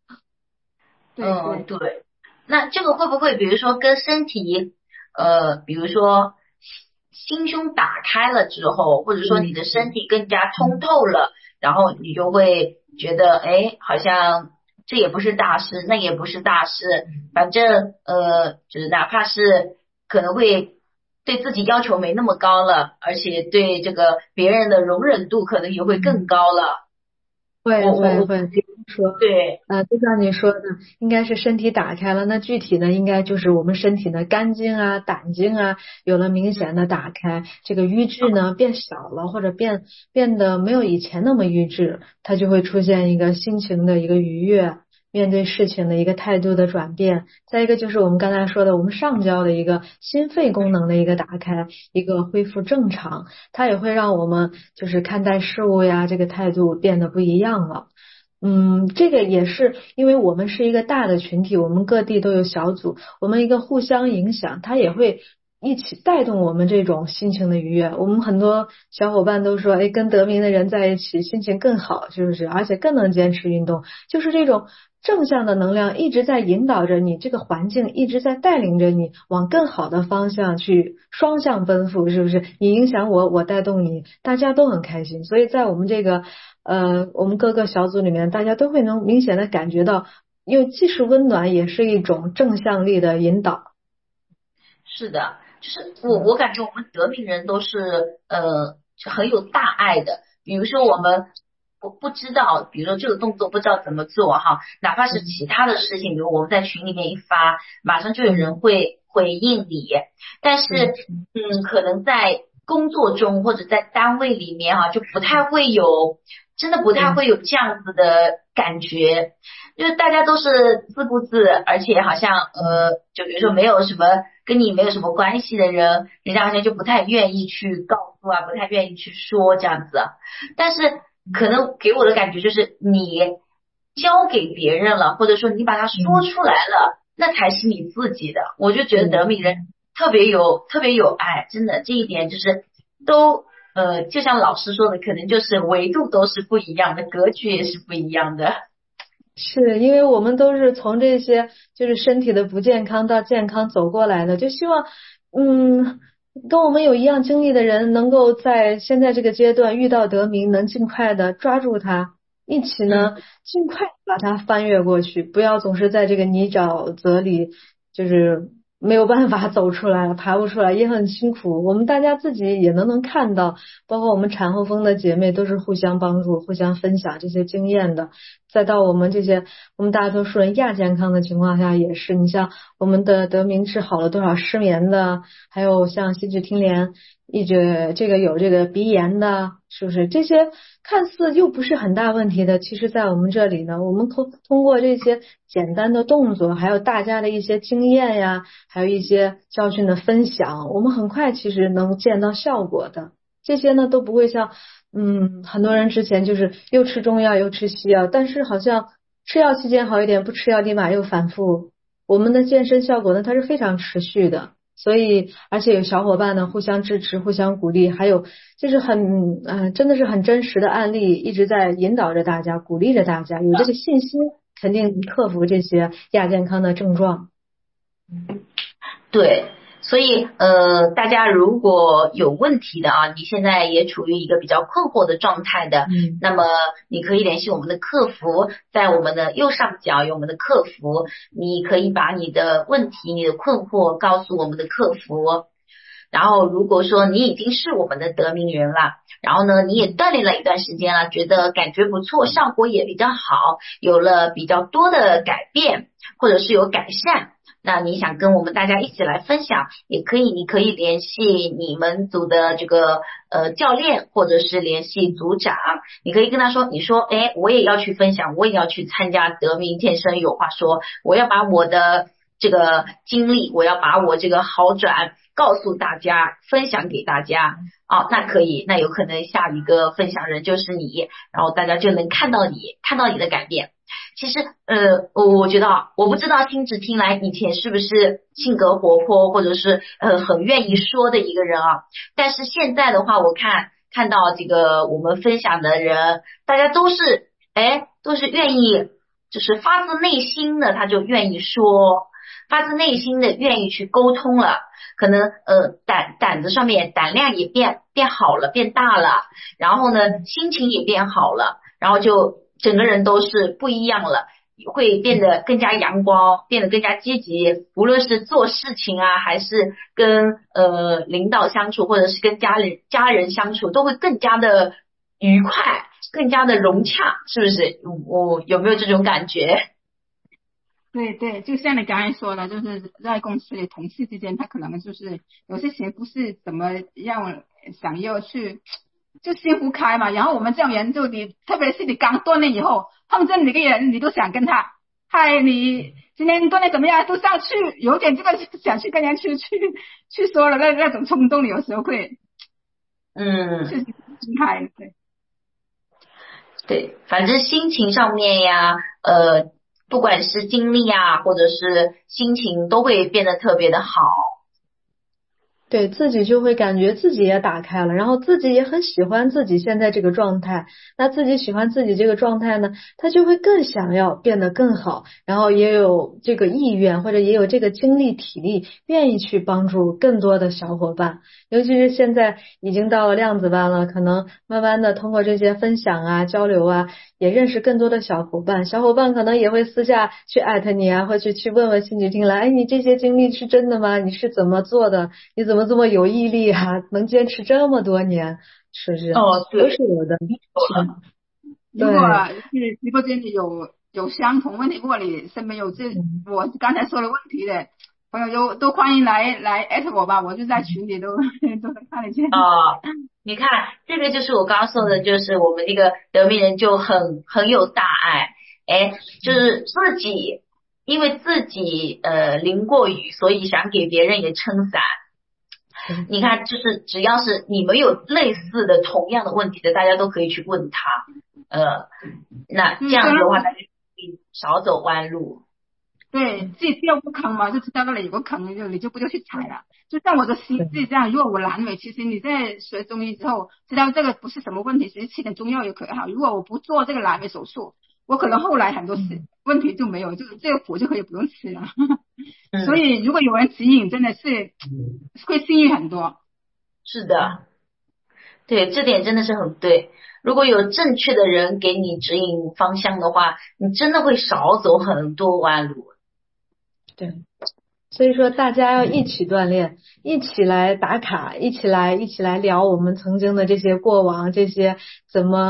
嗯，对。那这个会不会，比如说跟身体，呃，比如说心胸打开了之后，或者说你的身体更加通透了，然后你就会觉得，哎，好像这也不是大事，那也不是大事，反正呃，就是哪怕是可能会对自己要求没那么高了，而且对这个别人的容忍度可能也会更高了。 会我我我， 会会，比如说， 对。 呃，就像你说的，应该是身体打开了。那具体呢，应该就是我们身体的肝经啊、胆经啊，有了明显的打开，这个瘀滞呢变小了，或者变变得没有以前那么瘀滞，它就会出现一个心情的一个愉悦，面对事情的一个态度的转变。再一个就是我们刚才说的，我们上焦的一个心肺功能的一个打开，一个恢复正常。它也会让我们就是看待事物呀，这个态度变得不一样了。嗯，这个也是因为我们是一个大的群体，我们各地都有小组，我们一个互相影响，它也会一起带动我们这种心情的愉悦。我们很多小伙伴都说，哎，跟得名的人在一起，心情更好，是不是？而且更能坚持运动，就是这种正向的能量一直在引导着你，这个环境一直在带领着你往更好的方向去双向奔赴，是不是？你影响我，我带动你，大家都很开心。所以在我们这个呃，我们各个小组里面，大家都会能明显的感觉到，又既是温暖，也是一种正向力的引导。 是的，就是我我感觉我们德明人都是呃就很有大爱的。比如说我们不不知道，比如说这个动作不知道怎么做哈，哪怕是其他的事情，比如我们在群里面一发，马上就有人会回应你。但是嗯，可能在工作中或者在单位里面哈，就不太会有，真的不太会有这样子的感觉。就是大家都是自顾自，而且好像呃，就比如说没有什么跟你没有什么关系的人，人家好像就不太愿意去告诉啊，不太愿意去说这样子。但是可能给我的感觉就是你交给别人了，或者说你把它说出来了，那才是你自己的。我就觉得德明人特别有特别有爱，真的这一点就是都呃，就像老师说的，可能就是维度都是不一样的，格局也是不一样的。 是因为我们都是从这些就是身体的不健康到健康走过来的，就希望嗯跟我们有一样经历的人能够在现在这个阶段遇到得名，能尽快的抓住它，一起呢尽快把它翻越过去，不要总是在这个泥沼泽里就是没有办法走出来，爬不出来，也很辛苦。我们大家自己也能能看到，包括我们产后峰的姐妹都是互相帮助、互相分享这些经验的。 再到我们这些我们大多数人亚健康的情况下也是，你像我们的得名治好了多少失眠的，还有像细菌听联一直这个有这个鼻炎的，是不是这些看似又不是很大问题的，其实在我们这里呢，我们通通过这些简单的动作，还有大家的一些经验呀，还有一些教训的分享，我们很快其实能见到效果的。这些呢都不会像嗯很多人之前就是又吃中药又吃西药，但是好像吃药期间好一点，不吃药立马又反复。我们的健身效果呢它是非常持续的，所以而且有小伙伴呢互相支持互相鼓励，还有就是很呃真的是很真实的案例一直在引导着大家，鼓励着大家，有这个信心肯定能克服这些亚健康的症状。 对，所以呃，大家如果有问题的啊，你现在也处于一个比较困惑的状态的， 嗯， 那么你可以联系我们的客服，在我们的右上角有我们的客服，你可以把你的问题、你的困惑告诉我们的客服。然后如果说你已经是我们的得名人了，然后呢你也锻炼了一段时间了，觉得感觉不错，效果也比较好，有了比较多的改变或者是有改善，那你想跟我们大家一起来分享也可以，你可以联系你们组的这个呃教练，或者是联系组长，你可以跟他说，你说诶我也要去分享，我也要去参加得名健身有话说，我要把我的这个经历，我要把我这个好转告诉大家，分享给大家。哦，那可以，那有可能下一个分享人就是你，然后大家就能看到你，看到你的改变。其实呃我我觉得啊，我不知道心芷听来以前是不是性格活泼或者是呃很愿意说的一个人啊，但是现在的话我看看到这个我们分享的人，大家都是哎都是愿意，就是发自内心的他就愿意说，发自内心的愿意去沟通了，可能呃胆胆子上面胆量也变变好了，变大了，然后呢心情也变好了，然后就整个人都是不一样了，会变得更加阳光，变得更加积极，无论是做事情啊，还是跟呃领导相处，或者是跟家人家人相处，都会更加的愉快，更加的融洽，是不是？我有没有这种感觉？ 对对，就像你刚才说的，就是在公司里同事之间，他可能就是有些钱不是怎么样想要去就心不开嘛。然后我们这种人就你，特别是你刚锻炼以后，碰见你个人，你都想跟他，嗨，你今天锻炼怎么样？都上去，有点这个想去跟人去去去说了那那种冲动，有时候会， 嗯， 是心开，对。 对，反正心情上面呀，呃，不管是精力啊，或者是心情，都会变得特别的好。 对自己就会感觉自己也打开了，然后自己也很喜欢自己现在这个状态。那自己喜欢自己这个状态呢，他就会更想要变得更好，然后也有这个意愿或者也有这个精力体力，愿意去帮助更多的小伙伴。尤其是现在已经到了量子班了，可能慢慢的通过这些分享啊、交流啊，也认识更多的小伙伴。小伙伴可能也会私下去艾特你啊，或者去问问心芷听来，哎，你这些经历是真的吗？你是怎么做的？你怎么这么有毅力啊？能坚持这么多年，是不是？ 哦， 都对， 是有的。是， 如果对， 是直播间里有有相同问题，如果你身边有这嗯我刚才说的问题的朋友，都都欢迎来来艾特我吧，我就在群里都都能看得见。 哦，你看，这个就是我刚刚说的，就是我们这个得名人就很很有大爱，哎，就是自己因为自己呃淋过雨，所以想给别人也撑伞。 对你看，就是只要是你们有类似的同样的问题的，大家都可以去问他，呃，那这就是说样子的话，大家就可以少走弯路。 对，自己掉个坑嘛，就知道那里有个坑，就你就不就去踩了。就像我的心对自己这样，如果我阑尾，其实你在学中医之后，知道这个不是什么问题，其实吃点中药也可以好。如果我不做这个阑尾手术，我可能后来很多事问题就没有，就这个苦就可以不用吃了。所嗯， 以如果有人指引，真的是会幸运很多。 是的。对，这点真的是很对。如果有正确的人给你指引方向的话，你真的会少走很多弯路。 对。所以说，大家要一起锻炼，一起来打卡，一起来一起来聊我们曾经的这些过往，这些怎么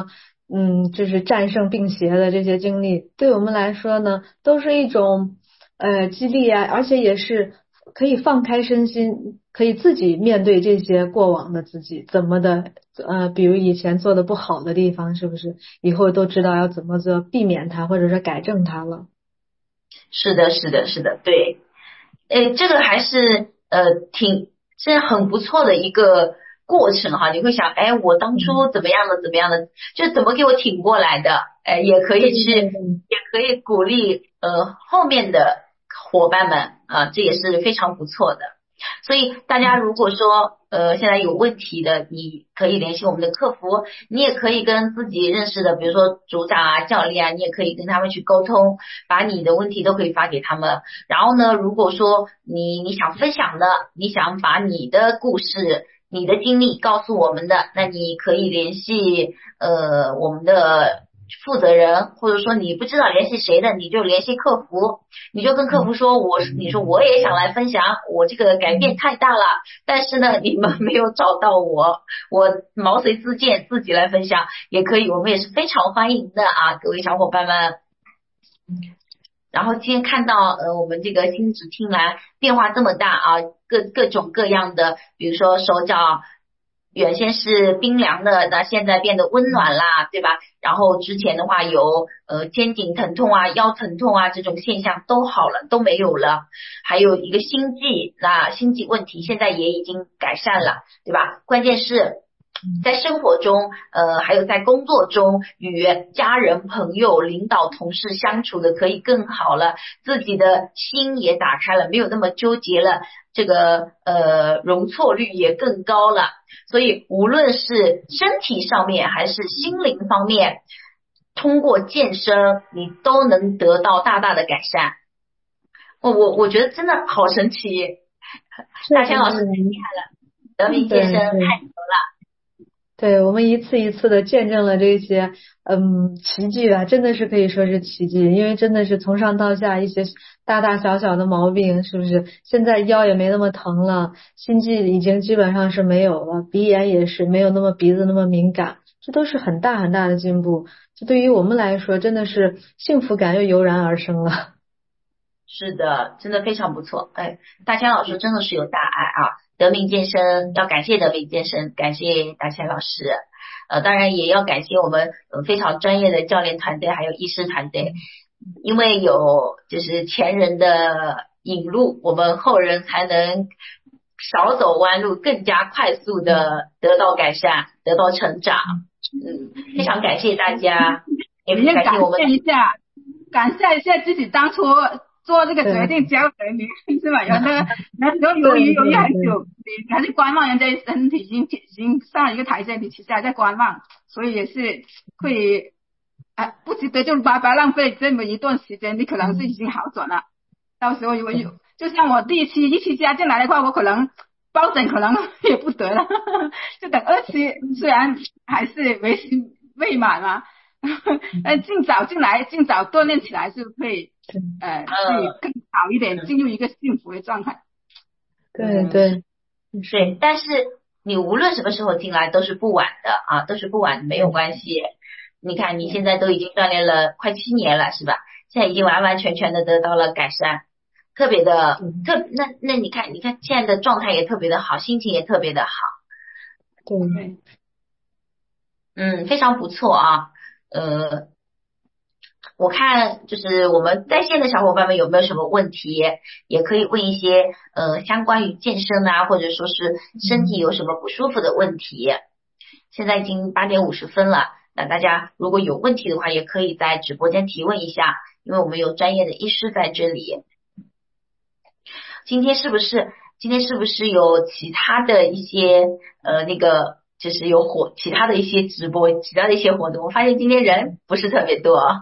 嗯，就是战胜病邪的这些经历，对我们来说呢，都是一种呃激励啊，而且也是可以放开身心，可以自己面对这些过往的自己，怎么的呃，比如以前做的不好的地方，是不是以后都知道要怎么做，避免它，或者说改正它了？ 是的，是的，是的，对。诶，这个还是呃挺是很不错的一个过程哈。你会想，哎，我当嗯， 初怎么样的，怎么样的，就怎么给我挺过来的，哎，也可对以去， 对对。 也可以鼓励呃后面的伙伴们啊，这也是非常不错的。所以大家如果说呃现在有问题的，你可以联系我们的客服，你也可以跟自己认识的，比如说组长啊、教练啊，你也可以跟他们去沟通，把你的问题都可以发给他们。然后呢，如果说你你想分享的，你想把你的故事、你的经历告诉我们的，那你可以联系呃我们的负责人，或者说你不知道联系谁的，你就联系客服，你就跟客服说，我你说我也想来分享，我这个改变太大了，但是呢，你们没有找到我，我毛遂自荐自己来分享也可以，我们也是非常欢迎的啊，各位小伙伴们。然后今天看到呃我们这个亲子听栏变化这么大啊，各各种各样的，比如说手脚原先是冰凉的，那现在变得温暖啦，对吧？然后之前的话有呃肩颈疼痛啊、腰疼痛啊这种现象都好了，都没有了。还有一个心悸，那心悸问题现在也已经改善了，对吧？关键是在生活中，呃，还有在工作中，与家人、朋友、领导、同事相处的可以更好了，自己的心也打开了，没有那么纠结了，这个呃容错率也更高了。所以无论是身体上面还是心灵方面，通过健身，你都能得到大大的改善。我我我觉得真的好神奇， 确实大千老师太厉是。 害了，德明健身对对。 太牛了。 对，我们一次一次的见证了这些，嗯，奇迹啊，真的是可以说是奇迹，因为真的是从上到下一些大大小小的毛病，是不是？现在腰也没那么疼了，心悸已经基本上是没有了，鼻炎也是没有那么鼻子那么敏感，这都是很大很大的进步。这对于我们来说，真的是幸福感又油然而生了。 是的，真的非常不错。哎，大千老师真的是有大爱啊！德明健身要感谢德明健身，感谢大千老师。呃，当然也要感谢我们呃非常专业的教练团队，还有医师团队，因为有就是前人的引路，我们后人才能少走弯路，更加快速的得到改善，得到成长。嗯，非常感谢大家，也也要感感谢我们。 谢一下，感谢一下自己当初做这个决对定交给你，是吧？有那那时候犹对豫犹豫很对对。 久，你还是观望人家身体已经已经上了一个台阶，你其实还在观望，所以也是会啊不值得就白白浪费这么一段时间，你可能是已经好转了。到时候如果有，就像我第一期一期加进来的话，我可能包枕可能也不得了，就等二期，虽然还是为时未满嘛。呃，尽早进来，尽早锻炼起来，是会呃会呃更好一点， 嗯进入一个幸福的状态。 嗯。 对对。 对，但是你无论什么时候进来都是不晚的啊，都是不晚的，没有对关系。你看你现在都已经锻炼了快七年了，是吧？现在已经完完全全的得到了改善，特别的特，那那你看，你看现在的状态也特别的好，心情也特别的好， 对。 对， 嗯，非常不错啊。呃，我看就是我们在线的小伙伴们有没有什么问题，也可以问一些呃相关于健身啊，或者说是身体有什么不舒服的问题。现在已经八点五十分了，那大家如果有问题的话，也可以在直播间提问一下，因为我们有专业的医师在这里。今天是不是今天是不是有其他的一些呃那个就是有活其他的一些直播，其他的一些活动？我发现今天人不是特别多。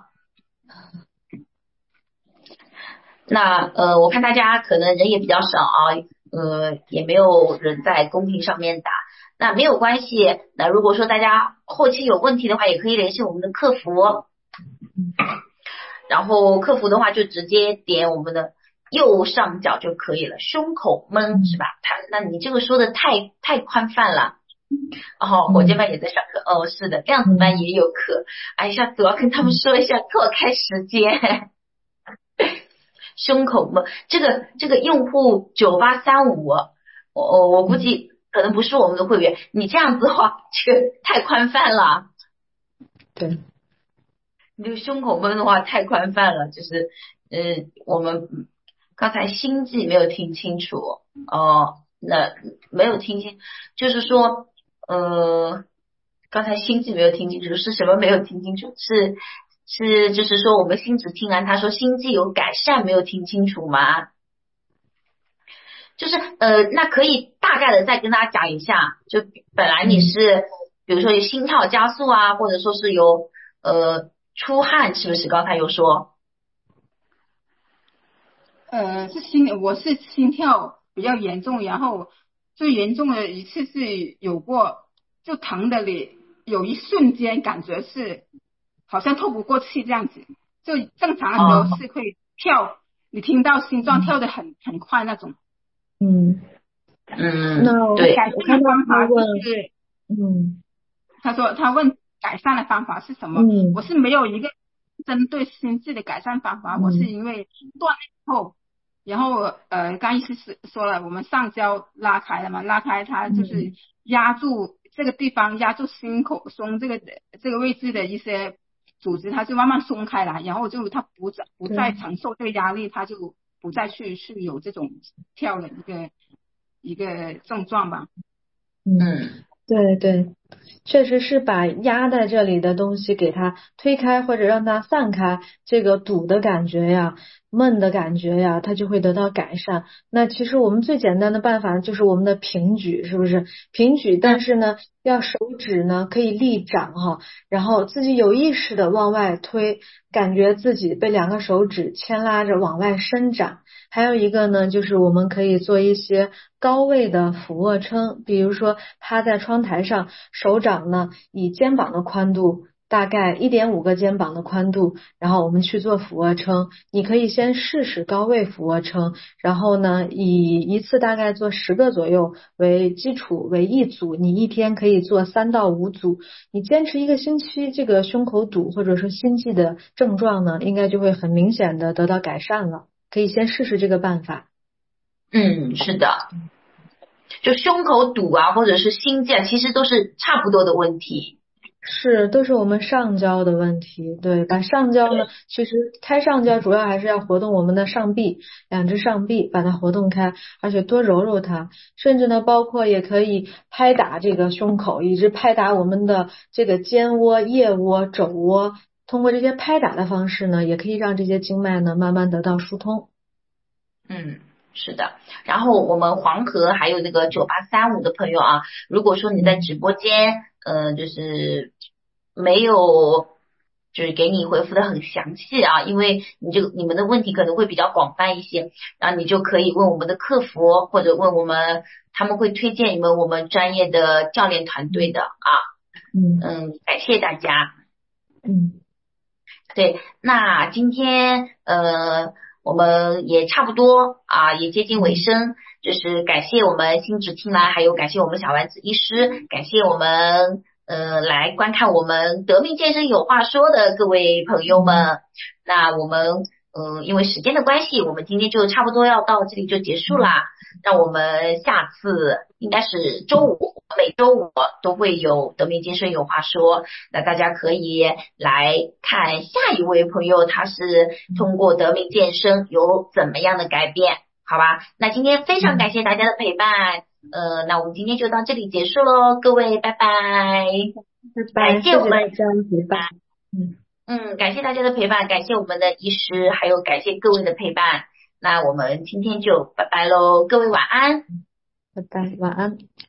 那呃，我看大家可能人也比较少啊，呃，也没有人在公屏上面打，那没有关系。那如果说大家后期有问题的话，也可以联系我们的客服，然后客服的话就直接点我们的右上角就可以了，胸口闷是吧？他，那你这个说的太太宽泛了， 哦，火箭班也在上课。哦，是的，量子班也有课。哎，下次我要跟他们说一下错开时间。胸口闷，这个这个用户九八三五，我我我估计可能不是我们的会员。你这样子的话，这个太宽泛了。 对， 你这个胸口闷的话太宽泛了，就是呃，我们刚才心悸没有听清楚哦，那没有听清，就是说呃，刚才心悸没有听清楚是什么？没有听清楚是是就是说我们心只听完他说心悸有改善，没有听清楚吗？就是呃，那可以大概的再跟大家讲一下，就本来你是比如说有心跳加速啊，或者说是有呃出汗，是不是？刚才有说。 呃，是心，我是心跳比较严重，然后最严重的一次是有过，就疼的你有一瞬间感觉是好像透不过气这样子，就正常的时候哦， 是会跳，你听到心脏跳得很很快那种。 嗯， 嗯， 那我对， 改善我看到的方法就他问， 是， 嗯他说他问改善的方法是什么，我嗯是没有一个针对心智的改善方法，我是嗯因为锻炼后，然后呃，刚医师是说了，我们上焦拉开了嘛，拉开它就是嗯压住这个地方，压住心口松这个这个位置的一些组织，它就慢慢松开来，然后就它不再不再对， 承受这个压力，它就不再去去有这种跳的一个一个症状吧。 嗯。 嗯对对，确实是把压在这里的东西给它推开，或者让它散开，这个堵的感觉呀、闷的感觉呀，它就会得到改善。那其实我们最简单的办法就是我们的平举，是不是？平举， 嗯但是呢，要手指呢可以立掌哈，然后自己有意识的往外推，感觉自己被两个手指牵拉着往外伸展。还有一个呢，就是我们可以做一些高位的俯卧撑，比如说趴在窗台上，手掌呢以肩膀的宽度，大概一点五个肩膀的宽度，然后我们去做俯卧撑。你可以先试试高位俯卧撑，然后呢以一次大概做十个左右为基础为一组，你一天可以做三到五组，你坚持一个星期，这个胸口堵或者说心悸的症状呢，应该就会很明显的得到改善了。可以先试试这个办法。 嗯，是的，就胸口堵啊，或者是心悸啊，其实都是差不多的问题。 是，都是我们上焦的问题。对，把上焦呢，其实开上焦主要还是要活动我们的上臂，两只上臂把它活动开，而且多揉揉它，甚至呢，包括也可以拍打这个胸口，一直拍打我们的这个肩窝、腋窝、肘窝，通过这些拍打的方式呢，也可以让这些经脉呢慢慢得到疏通。 嗯，是的。然后我们黄河还有那个九八三五的朋友啊，如果说你在直播间，呃，就是没有，就是给你回复的很详细啊，因为你这个你们的问题可能会比较广泛一些，然后你就可以问我们的客服或者问我们，他们会推荐你们我们专业的教练团队的啊。 嗯嗯，感谢大家。 嗯对，那今天呃，我们也差不多啊，也接近尾嗯声，就是感谢我们心指听来，还有感谢我们小丸子医师，感谢我们呃来观看我们得命健身有话说的各位朋友嗯们。那我们嗯、呃，因为时间的关系，我们今天就差不多要到这里就结束啦。让我们下次应该是周五，每周五都会有得命健身有话说。那大家可以来看下一位朋友，他是通过得命健身有怎么样的改变，好吧？那今天非常感谢大家的陪伴，呃，那我们今天就到这里结束喽，各位拜拜， 拜拜， 感谢我们， 谢谢大家的陪伴。嗯， 嗯，感谢大家的陪伴，感谢我们的医师，还有感谢各位的陪伴。那我们今天就拜拜喽，各位晚安。 拜拜，晚安。